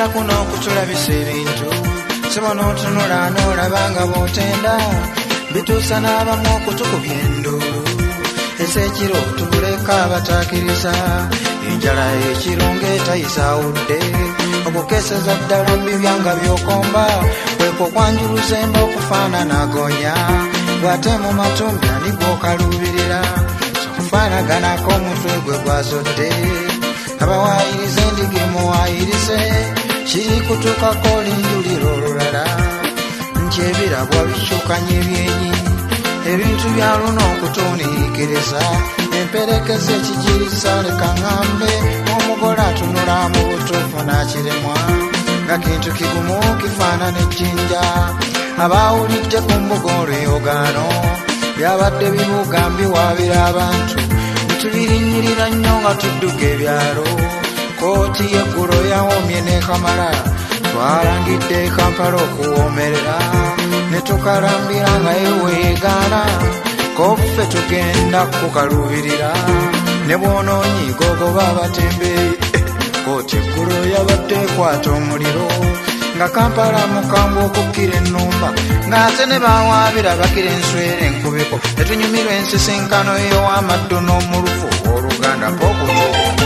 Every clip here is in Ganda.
kuno okutulabisa ebintu sibo n'otunula n'olabanga bw'otenda bituusa n'abamu okutukubya enduulu esekiro tubuleka abataakiriza enjala ekirunga etayisawudde okukeseza ddala bibyanga byokomba kweko kwanjuluza emba okufaanana agonya gwate mu matumbi ani gw'okalubirira sokufaanaganako omutwe gwe gwazodde abawaayirize endige muwaayirize kiri kutuukako linjulira olulala nti ebirabwa bikyukanya ebyenyi ebintu bya luno okutuuniikiriza emperekeza ekigiriza leka ngambe omugole atunula mu butuufu n'akiremwa nga kintu kigumu kifaanana ejjinja abaawulidde ku mbuga oluyogaano byabadde bibugambiwaabira abantu netulirinyirira nnyo nga tudduka ebyalo kooti y'eggulo yawomye n'ekamala twalangidde Kampala okuwoomerera netukalambira nga yeweegaana koffe tugenda kukalubirira ne bwonoonyiga ogoba abatembeeyi kooti eggulo yabadde ekwata omuliro nga Kampala mukambwe okukkira ennumba ng'ate ne bawaabira bakira enswera enkubiko netunyumirwa ensisinkano ey'owamaddu n'omulufu oluganda k'okuto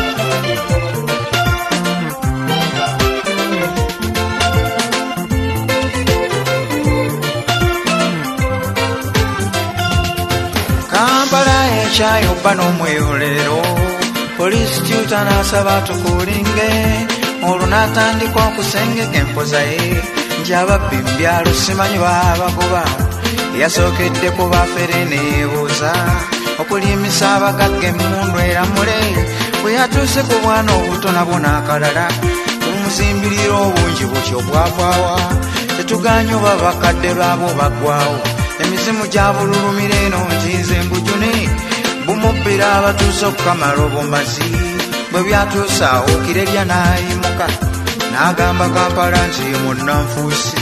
Kampala ekyayobba n'omweyolero poliisi tyuta n'asaba tukulinge olwo n'atandika okusengeka empoza ye nti ababbi mu byalo simanyi baabagoba yasookedde ku bafere neebuuza okulimisa abagagga emmundu eramule bwe yatuuse ku bwana obuto nabwo n'akalala bumuzimbirira obungi butyo bwavaawa tetuganye oba bakadde baabo baggwawo emizimu gya bululumira eno ntinze embujune bumubbira abatuuse okukamala obumazi bwe byatuusa awo kirerya n'ayimuka n'agamba Kampala nti munnanfuusi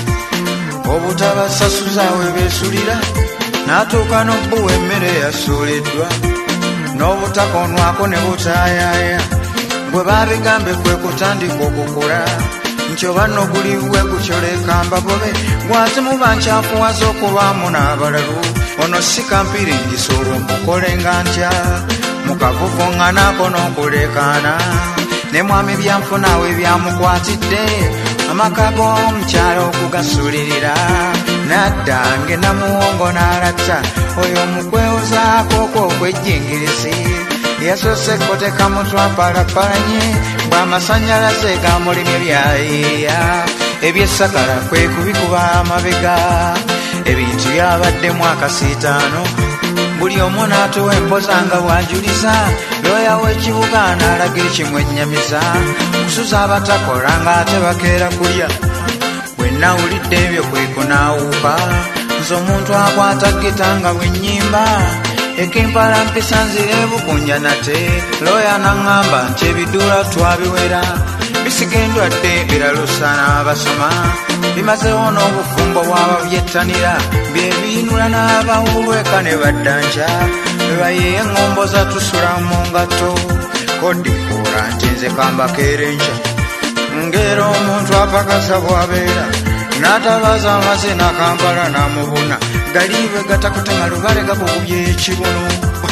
obutabasasuza we beesulira n'atuuka n'obbuwa emmere yasuuliddwa n'obutakonwako ne butaayaaya bwe baabigambe kwe kutandika okukola nti oba nogulibwe kukyoleka mbagobe gwate muba nkyakuwaza okubaamu n'abalalu ono si kampiringisa olwo mbukolenga ntya mukavuvuŋŋanaako n'okulekaana ne mwami byanfunawe byamukwatidde amaka g'omukyalo okugasuulirira nadda ngenda muwongo n'alatta oyo mukwewozaako okw'ejjingirisi yasoose koteka mutwapalapalanye bw'amasanyalaze gamulimye byayiya ebyesagala kwe kubikuba amabega ebintu byabaddemu akasiitaano buli omu n'atuwa empoza nga bw'ajuliza looya w'ekibuga n'alaga ekimwennyamiza kusuza abatakola ng'ate bakeera kulya bwe nawulidde ebyo kwe kunaawuuka nze omuntu akwata gita nga bwennyimba ekimpala mpisa nzira ebukunja nate looya n'aŋŋamba nti ebiduula twabiwera bisigendwadde biralusana abasoma bimazewo n'obufumbo bw'ababyettanira byebiinula n'abawulweka ne baddanca bebayeeya eŋŋombo zatusula mu ngato kodikuula nti nze kambakeerenca ngera omuntu apakasa bwabeera n'atabaza amazina Kampala n'amubuna galiibwe gatakutema lubale gakukubye ekibuno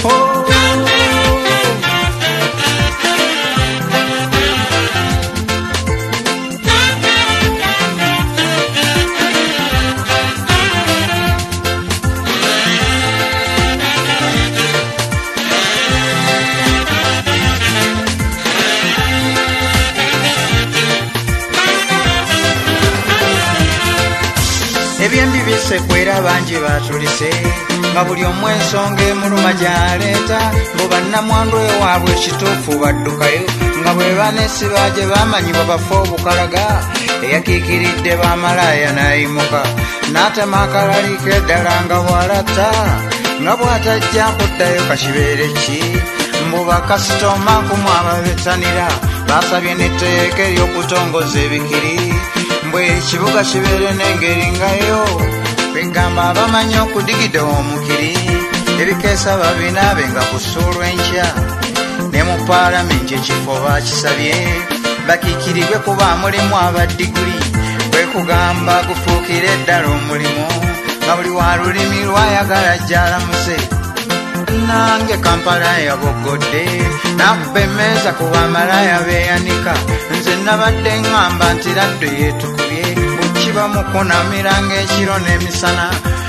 ebyembi bisekwera bangi batulise nga buli omu ensonga emuluma gyaleeta mbu bannamwandu ewaabwe ekituufu baddukayo nga bwe banesiba gye bamanyibwa bafe obukalaga eyakiikiridde bamalaaya n'ayimuka n'atema akalaliko eddala nga bw'alatta nga bw'atajja kuddayo kakibeere ki mbu bakasitoma nkumu ababettanira basabye n'etteeka ery'okutongoza ebikiri mbwe ekibuga kibeere n'engeri ngayo bigamba abamanyi okudigida omukiri ebikeesa babinaabe nga kusuulwa enkya ne mu paalamenti ekifo baakisabye bakiikirirwe kuba mulimu abadiguli kwe kugamba gufuukire eddala omulimu nga buli wa lulimi lwayagala jjalamuse nange Kampala yaboggodde nakuba emmeeza ku bamalaya beeyanika nze nabadde ŋŋamba nti ladde yeetukubye bukiba mukunamiranga ekiro n'emisana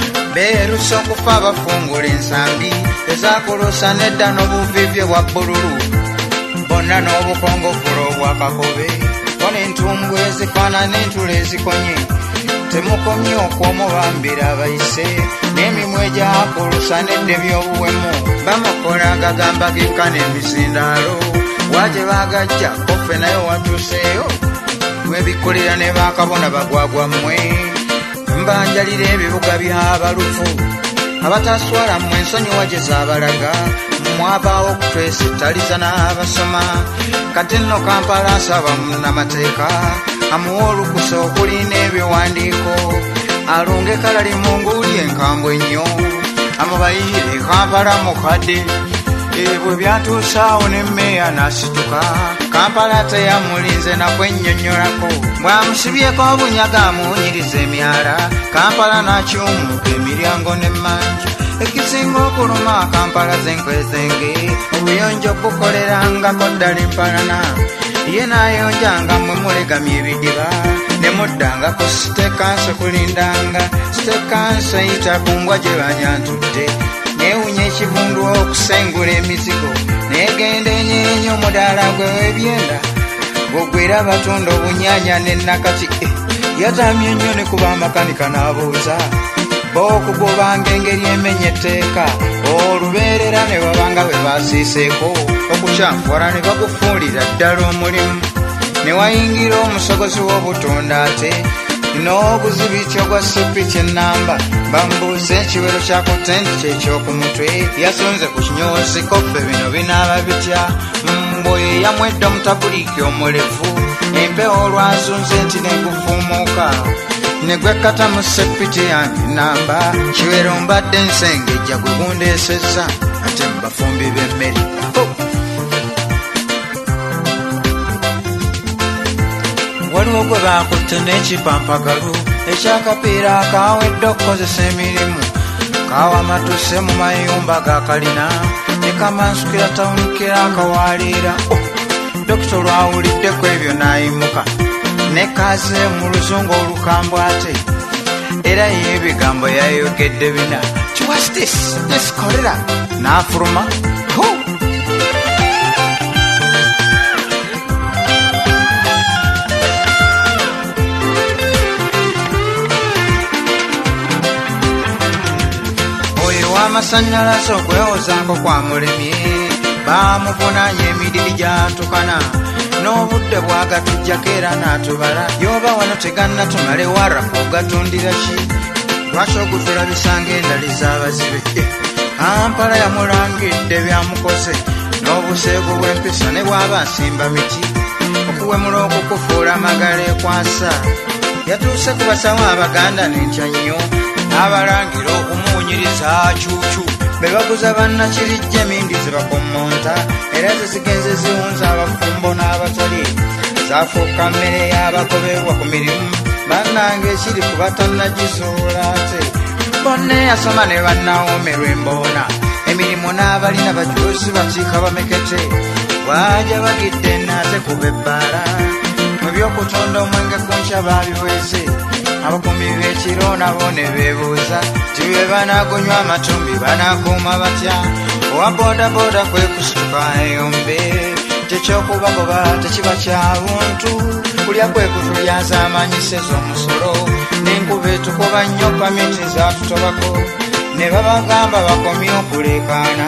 beeruse okufa abafungula ensambi ezakulusa nedda n'obuvivye bwa bbululu bonna n'obukongofulo obwakakobe kone entumbwe ezifaanana entula ezikonye temukomye okwomubambira abayise n'emimwa egyakulusa nedda ebyobuwemu bamukola gagamba genkana emisindaalo waje bagajja kofe naye watuuseeyo mwebikulira ne bakabona bagwagwammwe mbanjalira ebibuga by'abalufu abataswala mmwe ensonyiwa gye zaabalaga mwabaawo okutwesitaliza n'abasoma kati nno Kampala asaba munnamateeka amuwa olukusa okulinda ebiwandiiko alunge kalali mu nguuli enkambwe ennyo amubayire Kampala mukadde bwe byatuusaawo ne mmeeya n'asituka Kampala teyamulinze nakwennyonnyolako bw'amusibyeko obunyaga amuwunyiriza emyala Kampala n'akyumuka emiryango n'emmanju ekisinga okuluma Kampala zenkwezenge obuyonjo bukolerangako ddala empalana ye naayonjanga mmwe mulegamya ebidiba ne muddangako sitekanse kulindanga sitekanse eyita ku ngwa gye banyantudde neewunya ekivundu okusengula emizigo neegenda enyeenya omudaala gwe w'ebyenda gwogwera batunda obunyaanya n'ennakati yatamye nnyo ne kuba amakanika n'abuuza bookugobanga engeri emenya etteeka olubeerera ne babanga bwe baasiiseeko okukyanfuwala ne bagufuulira ddala omulimu ne wayingira omusogozi w'obutunda ate n'oguzibityo gwa sepiki ennamba bambuuza ekiwero kya kutenti kyeky'oku mutwe yasonze ku kinyoozi koffe bino binaaba bitya mbwe yamwedde omutabuliiki omulevu empewo olwazunze nti negufuumuuka negwekkata mu sepiki yange namba kiwero mbadde nsengejja gwe gundeesezza ate mu bafumbi b'emmere waliwo gwe baakutte n'ekipampagalu ekyakapiira akawedde okukozesa emirimu kawamatuse mu mayumba ga kalina ne kamansukira tawunikira akawaaliira dokita olwawuliddeko ebyo n'ayimuka ne kaze mu luzungu olukambwe ate era y'ebigambo yayogedde bina what's this kolera n'afuluma amasanyalaze okwewozaako kwa mulemye baamuvunaanya emidiri gy'atukana n'obudde bwagatujjako era n'atubala yoba wano tegannatumale warafu ogatundira ki lwaki ogutula bisanga endali z'abazibe Kampala yamulangidde byamukoze n'obuseego bw'empisa ne bw'aba nsimba miti okuwemula okukufuula amagala ekwasa yatuuse ku basawo abaganda n'entya nnyo n'abalangira okumuwunyiriza acuucu be baguza bannakirijja emindi ze bakommonta era zezigenze ziwunza abafumbo n'abatali zafuuka mmere y'abagobebwa ku mirimu bannange ekiri ku batannagizuula ate bonna eyasoma ne bannawoomerwa emboona emirimu n'abalina bajuuzi bakiika bamekete bwaja bagidde naate kuba ebbaala mu by'okutunda omwenge ku nkya baabiweze abakuumi b'ekiro nabo ne beebuuza ti bwe banaagunywa amatumbi banaakuuma batya owa boodabooda kwe kusituka eyombe tekyokubagoba tekiba kya buntu kulya kwe kutulyaza amanyiseza omusolo n'enkuba etukuba nnyo pamiti zaatutobako ne babagamba bakomye okulekaana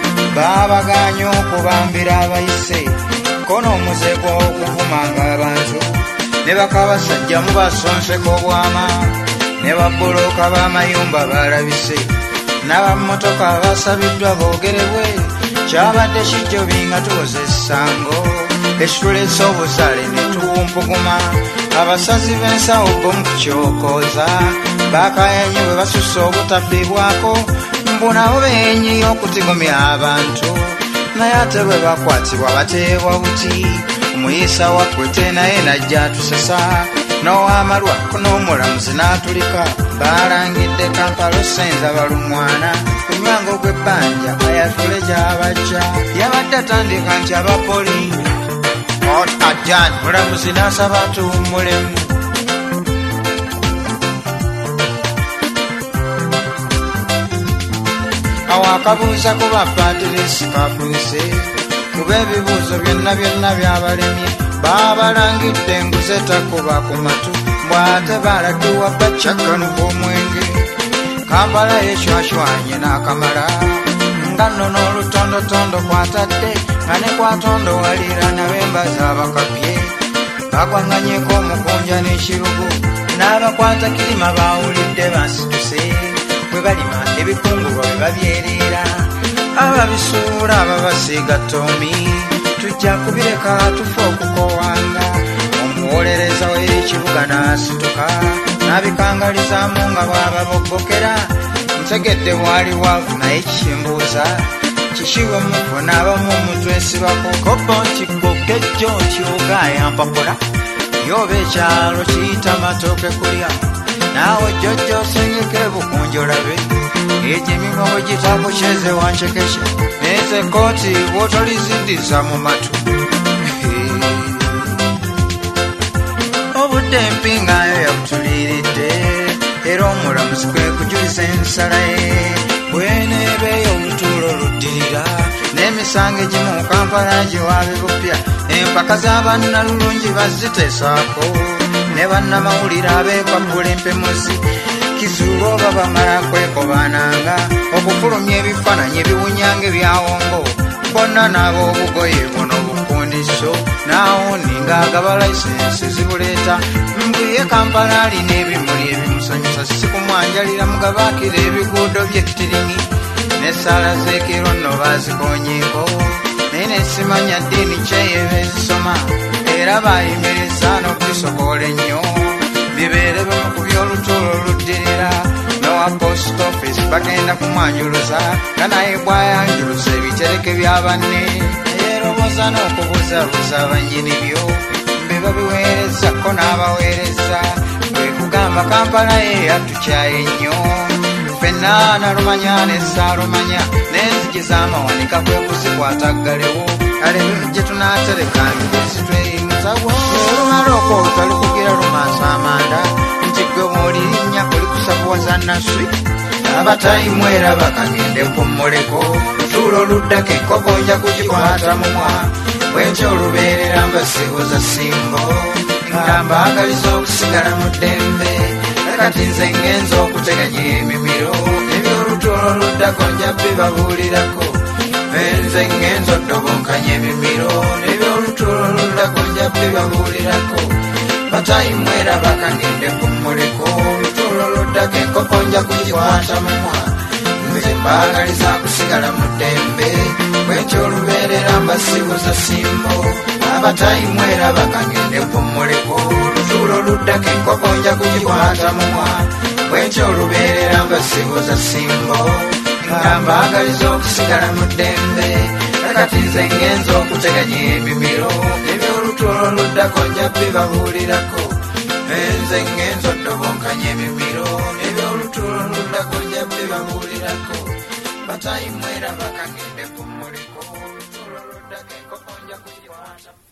baabaganya okubambira abayise kono omuzeeko okuvumanga abantu ne bakabasajja mubasonseko obwama ne babbulooka b'amayumba balabise n'abammotoka basabiddwa boogerebwe kyabadde kijjobi nga tuwoza essango ekitulese obuzale ne tuwumpuguma abasazi b'ensawo bomu kukyokooza baakayanyi bwe basusse obutafiibwako mbunawo beenyiyo okutigomya abantu naye ate bwe bakwatibwa bateebwa buti omuyisa wakwete naye najja tusesa n'owamalwa kunoomulamuzi n'atulika balangidde Kampala osenza balumwana kunywango gw'ebbanja ayatule gy'abajja yabadde atandika nti abapoli ajjan mulamuzi n'asaba tuwummulemu awo akabuuza ku bapatirisi kafuuse kuba ebibuuzo byonna byabalemye babalangidde enguze takuba ku matu bw'ate baladduwa baccakanu bw'omwenge Kampala yekyashwanye n'akamala nga nno n'olutondotondo kwatadde nga ne kwatondo walira nabembaza abakapye bagwanganyeko omukunja n'ekirugu n'abakwata kirima bawulidde bansituse bwe balima ebikungulwa bwe babyerera ababisuula ababasiiga toomi tujja kubireka tufe okukowanga omuwolereza w'ekibuga n'asituka n'abikangalizaamu nga bw'ababobbokera ntegedde bwali waavu naye kimbuuza kishiwe mufu n'abamu omutwe esibako kobo kikokejjo kyogaaya mpapola yoba ekyalo kiyita matooke kulya naawe jjojja osengeke bukunjolabe egyemimwa bwe gitakukyeze wanchekesha neze kooti bw'otolizidiza mu matu obudde empingayo yabutuliiridde era omulamuzi kwe kujuliza ensala ye bweneebeeyo olutuulo oluddirira n'emisango egimu Kampala giwaabe bupya empaka z'abannalulungi baziteesaako ne bannamawulire abeekwapula empemuzi kizuula oba bamala kwekobaananga okufulumya ebifaananyi ebiwunyanga ebyawongo bonna n'ab'obugoye buno bukundiso naawundi ng'agaba layisensi zibuleeta mbwiye Kampala alina ebimuli ebimusanyusa sikumwanjalira mugabaakira ebiguudo by'ekitiringi n'essaala z'ekiro nno baazikonyeeko naye nesimanya ddiini kyeyeba ezisoma era baayimiriza n'okubisobola ennyo bibeere bimu ku by'olutuulo oluddirira nowa post office bagenda kumwanjuluza nga naye bw'ayanjuluza ebitereke bya banne yeeroboza n'okubuzabuza bannyini byo biba biweerezako n'abaweereza kwe kugamba Kampala ye yatukyaye nnyo ffenna nalumanya n'essaalumanya n'enzigi z'amawanika kwe kuzikwataggalewo alebe gye tunaatereka ngezitweyimuzawo olumala okwota lukugira lumaaso amanda nti gwe bw'olirinnya kulikusabuwaza naswi abatayimwera bakagende kummuleko lutuulo oluddako enkoko nja kugikwata mumwa bwekyo olubeerera mbasibuza simbo nga mbaagaliza okusigala mu ddembe kati nze ngenza okuteganya emimiro eby'olutuulo oluddako nja bibabuulirako nze ngenza oddobonkanya emimiro eby'olutuulo oluddako nja bibabuulirako batayimwera bakagende kummuleko olutuulo oluddako enkoko nja kugikwata mumwa nze mbaagaliza kusigala mu ddembe bwekyo olubeerera mbasibuza simbo abatayimwera bakagende kummuleko olutuulo oluddako enkoko nja kugikwata mumwa bwekyo olubeerera mbasibuza simbo nga mbaagaliza okusigala mu ddembe kati nze ngenza okuteganya emimiro eby'olutuulo oluddako nja bibabuulirako nze ngenza oddobonkanya emimiro eby'olutuulo oluddako nja bibabuulirako batayimwera bakagende kummuleko olutuulo oluddako enkoko nja kugikwata